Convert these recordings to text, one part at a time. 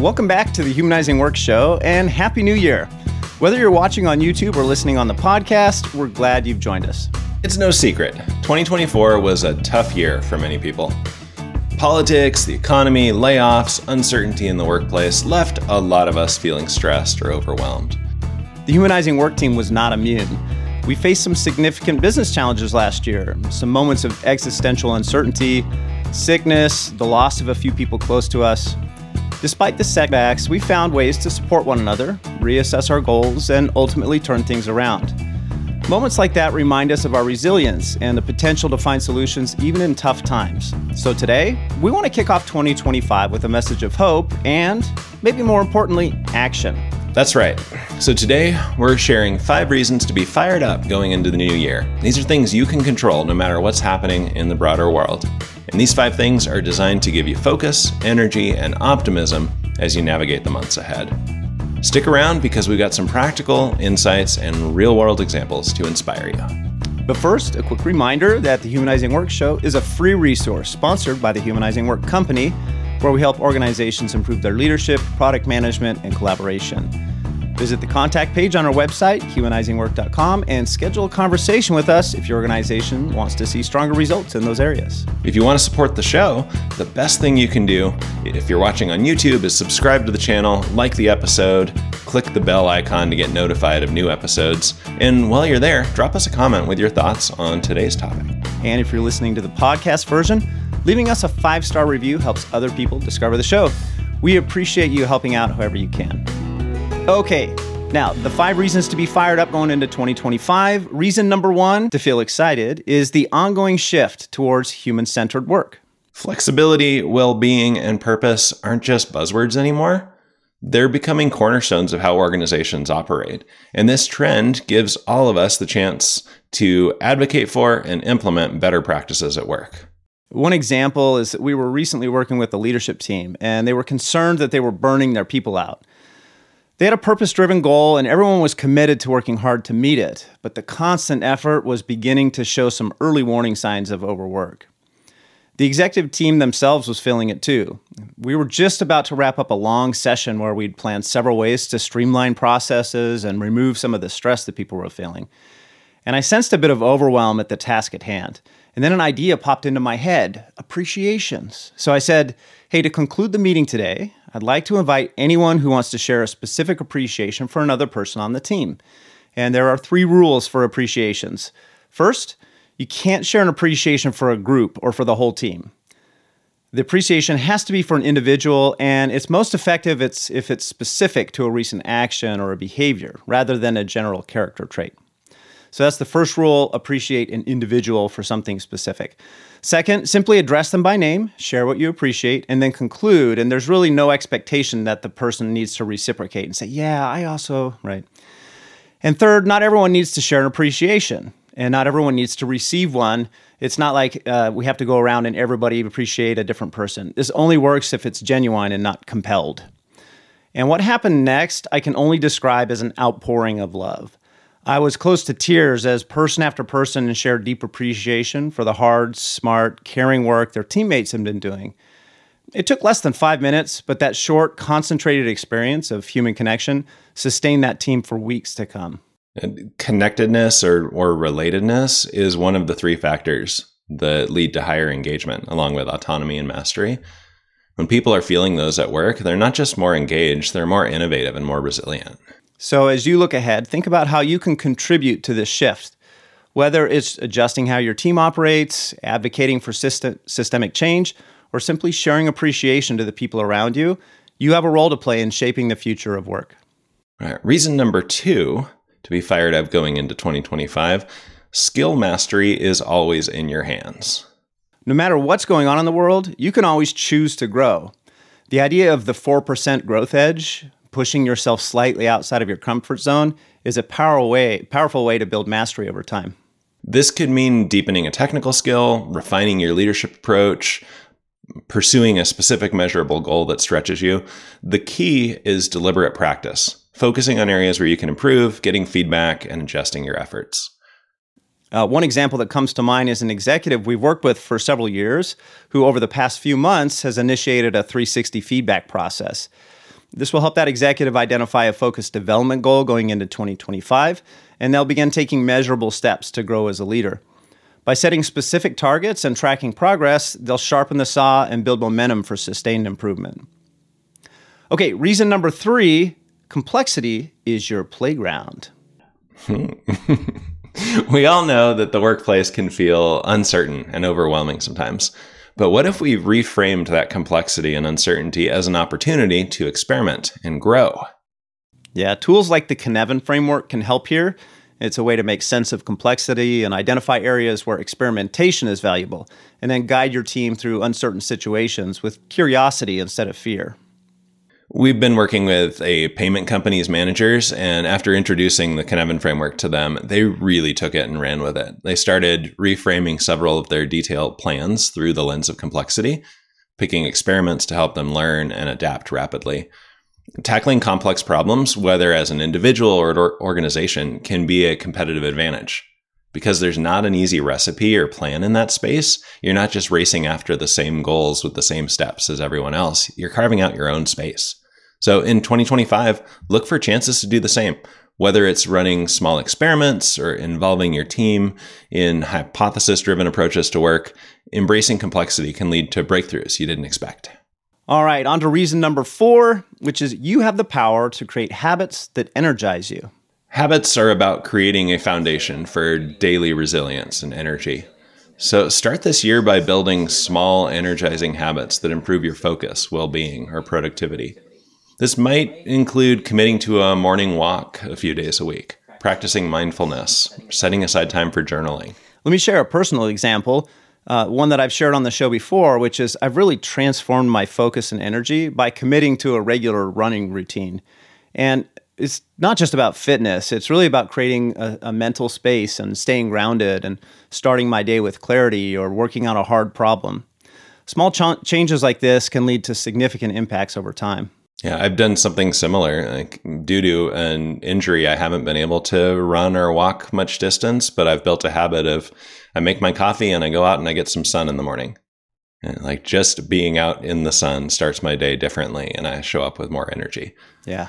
Welcome back to the Humanizing Work Show, and Happy New Year. Whether you're watching on YouTube or listening on the podcast, we're glad you've joined us. It's no secret, 2024 was a tough year for many people. Politics, the economy, layoffs, uncertainty in the workplace left a lot of us feeling stressed or overwhelmed. The Humanizing Work team was not immune. We faced some significant business challenges last year, some moments of existential uncertainty, sickness, the loss of a few people close to us. Despite the setbacks, we found ways to support one another, reassess our goals, and ultimately turn things around. Moments like that remind us of our resilience and the potential to find solutions even in tough times. So today, we want to kick off 2025 with a message of hope and, maybe more importantly, action. That's right. So today, we're sharing 5 reasons to be fired up going into the new year. These are things you can control no matter what's happening in the broader world. And these 5 things are designed to give you focus, energy, and optimism as you navigate the months ahead. Stick around because we've got some practical insights and real-world examples to inspire you. But first, a quick reminder that the Humanizing Work Show is a free resource sponsored by the Humanizing Work Company, where we help organizations improve their leadership, product management, and collaboration. Visit the contact page on our website, humanizingwork.com, and schedule a conversation with us if your organization wants to see stronger results in those areas. If you want to support the show, the best thing you can do, if you're watching on YouTube, is subscribe to the channel, like the episode, click the bell icon to get notified of new episodes, and while you're there, drop us a comment with your thoughts on today's topic. And if you're listening to the podcast version, leaving us a 5-star review helps other people discover the show. We appreciate you helping out however you can. Okay, now the 5 reasons to be fired up going into 2025. Reason number 1 to feel excited is the ongoing shift towards human-centered work. Flexibility, well-being, and purpose aren't just buzzwords anymore. They're becoming cornerstones of how organizations operate. And this trend gives all of us the chance to advocate for and implement better practices at work. One example is that we were recently working with the leadership team, and they were concerned that they were burning their people out. They had a purpose-driven goal, and everyone was committed to working hard to meet it, but the constant effort was beginning to show some early warning signs of overwork. The executive team themselves was feeling it too. We were just about to wrap up a long session where we'd planned several ways to streamline processes and remove some of the stress that people were feeling. And I sensed a bit of overwhelm at the task at hand. And then an idea popped into my head, appreciations. So I said, hey, to conclude the meeting today, I'd like to invite anyone who wants to share a specific appreciation for another person on the team. And there are 3 rules for appreciations. First, you can't share an appreciation for a group or for the whole team. The appreciation has to be for an individual, and it's most effective if it's specific to a recent action or a behavior, rather than a general character trait. So that's the first rule, appreciate an individual for something specific. Second, simply address them by name, share what you appreciate, and then conclude. And there's really no expectation that the person needs to reciprocate and say, yeah, I also, right? And third, not everyone needs to share an appreciation, and not everyone needs to receive one. It's not like we have to go around and everybody appreciate a different person. This only works if it's genuine and not compelled. And what happened next, I can only describe as an outpouring of love. I was close to tears as person after person shared deep appreciation for the hard, smart, caring work their teammates had been doing. It took less than 5 minutes, but that short, concentrated experience of human connection sustained that team for weeks to come. And connectedness or relatedness is one of the 3 factors that lead to higher engagement, along with autonomy and mastery. When people are feeling those at work, they're not just more engaged, they're more innovative and more resilient. So as you look ahead, think about how you can contribute to this shift, whether it's adjusting how your team operates, advocating for systemic change, or simply sharing appreciation to the people around you. You have a role to play in shaping the future of work. All right. Reason number 2 to be fired up going into 2025, skill mastery is always in your hands. No matter what's going on in the world, you can always choose to grow. The idea of the 4% growth edge, pushing yourself slightly outside of your comfort zone, is a powerful way to build mastery over time. This could mean deepening a technical skill, refining your leadership approach, pursuing a specific measurable goal that stretches you. The key is deliberate practice, focusing on areas where you can improve, getting feedback, and adjusting your efforts. One example that comes to mind is an executive we've worked with for several years who over the past few months has initiated a 360 feedback process. This will help that executive identify a focused development goal going into 2025, and they'll begin taking measurable steps to grow as a leader. By setting specific targets and tracking progress, they'll sharpen the saw and build momentum for sustained improvement. Okay, reason number 3, complexity is your playground. We all know that the workplace can feel uncertain and overwhelming sometimes. But what if we reframed that complexity and uncertainty as an opportunity to experiment and grow? Yeah, tools like the Cynefin framework can help here. It's a way to make sense of complexity and identify areas where experimentation is valuable, and then guide your team through uncertain situations with curiosity instead of fear. We've been working with a payment company's managers, and after introducing the Cynefin framework to them, they really took it and ran with it. They started reframing several of their detailed plans through the lens of complexity, picking experiments to help them learn and adapt rapidly. Tackling complex problems, whether as an individual or an organization, can be a competitive advantage. Because there's not an easy recipe or plan in that space, you're not just racing after the same goals with the same steps as everyone else. You're carving out your own space. So in 2025, look for chances to do the same, whether it's running small experiments or involving your team in hypothesis-driven approaches to work. Embracing complexity can lead to breakthroughs you didn't expect. All right, on to reason number 4, which is you have the power to create habits that energize you. Habits are about creating a foundation for daily resilience and energy. So start this year by building small, energizing habits that improve your focus, well-being, or productivity. This might include committing to a morning walk a few days a week, practicing mindfulness, setting aside time for journaling. Let me share a personal example, one that I've shared on the show before, which is I've really transformed my focus and energy by committing to a regular running routine. And it's not just about fitness. It's really about creating a mental space and staying grounded and starting my day with clarity or working on a hard problem. Small changes like this can lead to significant impacts over time. Yeah, I've done something similar. Like, due to an injury, I haven't been able to run or walk much distance, but I've built a habit of I make my coffee and I go out and I get some sun in the morning. And like just being out in the sun starts my day differently and I show up with more energy. Yeah.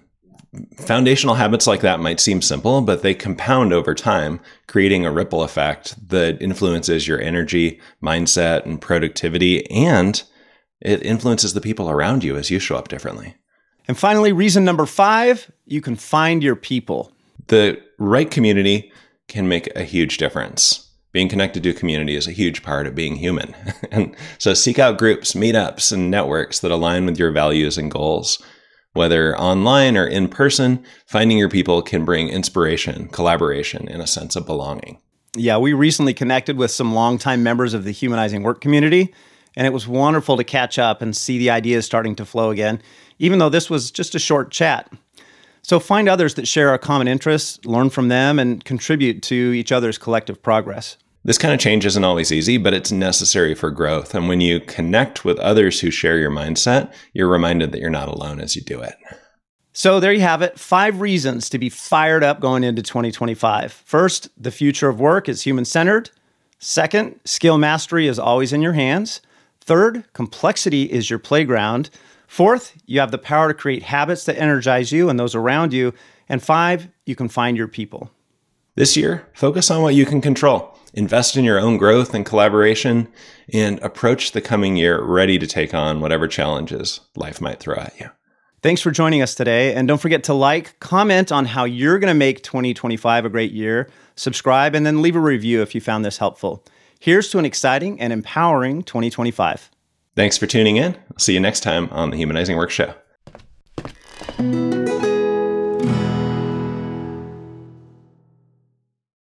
Foundational habits like that might seem simple, but they compound over time, creating a ripple effect that influences your energy, mindset, and productivity, and it influences the people around you as you show up differently. And finally, reason number 5, you can find your people. The right community can make a huge difference. Being connected to a community is a huge part of being human. And so seek out groups, meetups, and networks that align with your values and goals. Whether online or in person, finding your people can bring inspiration, collaboration, and a sense of belonging. Yeah, we recently connected with some longtime members of the Humanizing Work community, and it was wonderful to catch up and see the ideas starting to flow again, even though this was just a short chat. So find others that share a common interest, learn from them, and contribute to each other's collective progress. This kind of change isn't always easy, but it's necessary for growth. And when you connect with others who share your mindset, you're reminded that you're not alone as you do it. So there you have it, 5 reasons to be fired up going into 2025. First, the future of work is human-centered. Second, skill mastery is always in your hands. Third, complexity is your playground. Fourth, you have the power to create habits that energize you and those around you. And 5, you can find your people. This year, focus on what you can control. Invest in your own growth and collaboration, and approach the coming year ready to take on whatever challenges life might throw at you. Thanks for joining us today. And don't forget to comment on how you're going to make 2025 a great year, subscribe, and then leave a review if you found this helpful. Here's to an exciting and empowering 2025. Thanks for tuning in. I'll see you next time on the Humanizing Work Show.